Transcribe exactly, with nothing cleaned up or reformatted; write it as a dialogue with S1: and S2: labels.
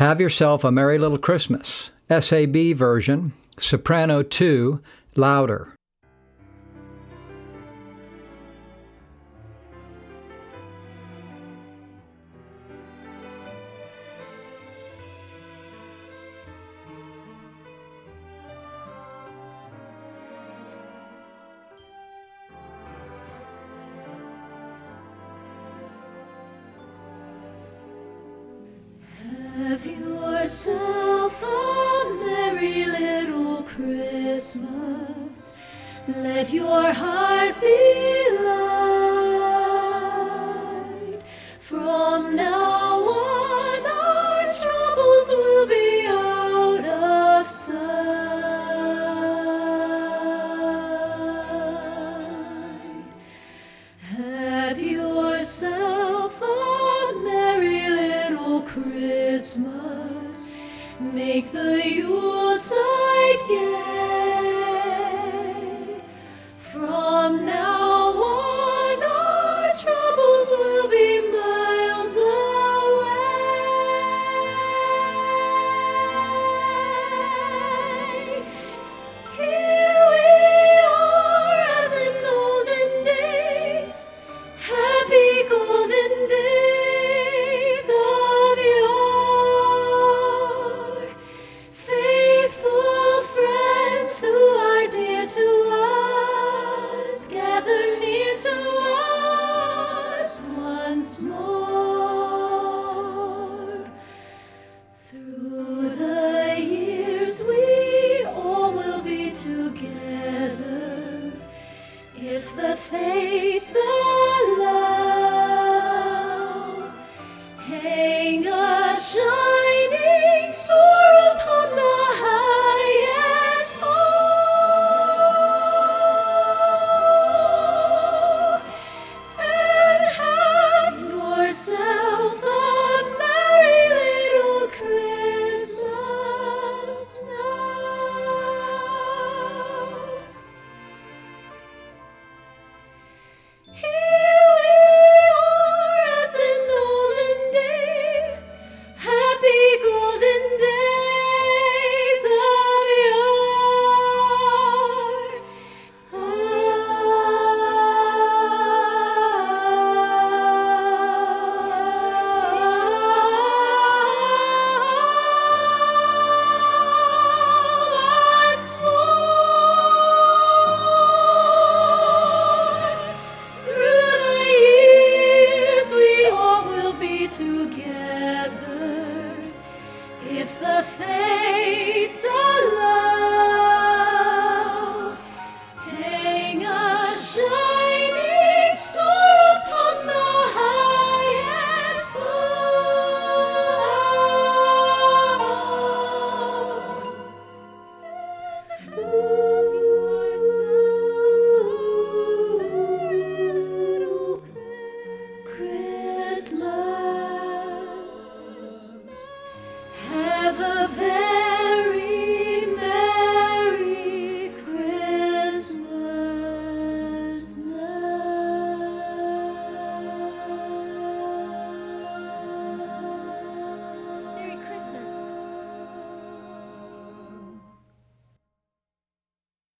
S1: Have Yourself a Merry Little Christmas, S A B version, soprano two, louder.
S2: Have yourself a merry little Christmas. Let your heart be light. From now on, our troubles will be out of sight. Have yourself a merry little Christmas. Make the Yuletide gay. From now on, our troubles will be miles away. Here we are as in olden days, happy golden days of yore. Faithful friends who are dear to us, gather near to us once more. Through the years we all will be together, if the fates allow. Hang a shining star upon the highest pole, and have yourself a merry little Christmas now. Here we are as in olden days, happy golden days of yore. Once more. Through the years we all will be together, if the fates allow.